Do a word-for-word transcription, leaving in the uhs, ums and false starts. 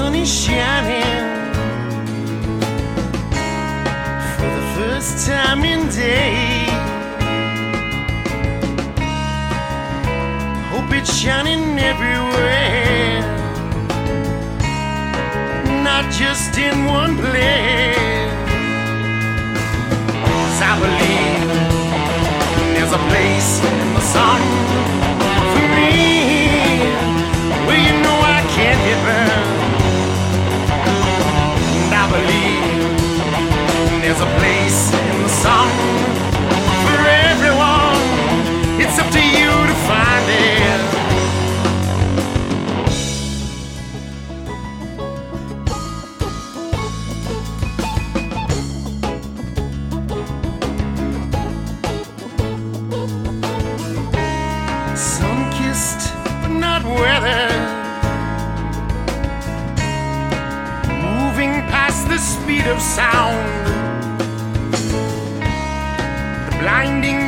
sun is shining for the first time in days. Hope it's shining everywhere, not just in one place. 'Cause I believe there's a place in the sun for me, where you know I can't get burned. And I believe there's a place in the sun for everyone. It's up to you to find it. Sun-kissed but not weathered, moving past the speed of sound. The blinding